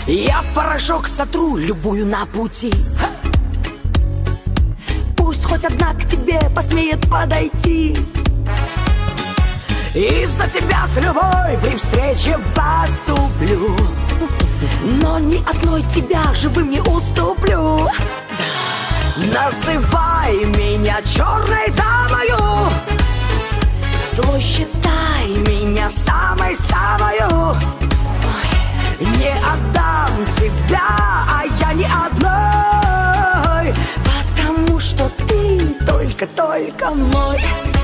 Я в порошок сотру любую на пути. Пусть хоть одна к тебе посмеет подойти. Из-за тебя с любой при встрече поступлю, но ни одной тебя живым не уступлю. Называй меня черной дамою, злой считай меня самой-самою. Не отдам тебя, а я ни одной, потому что ты только мой.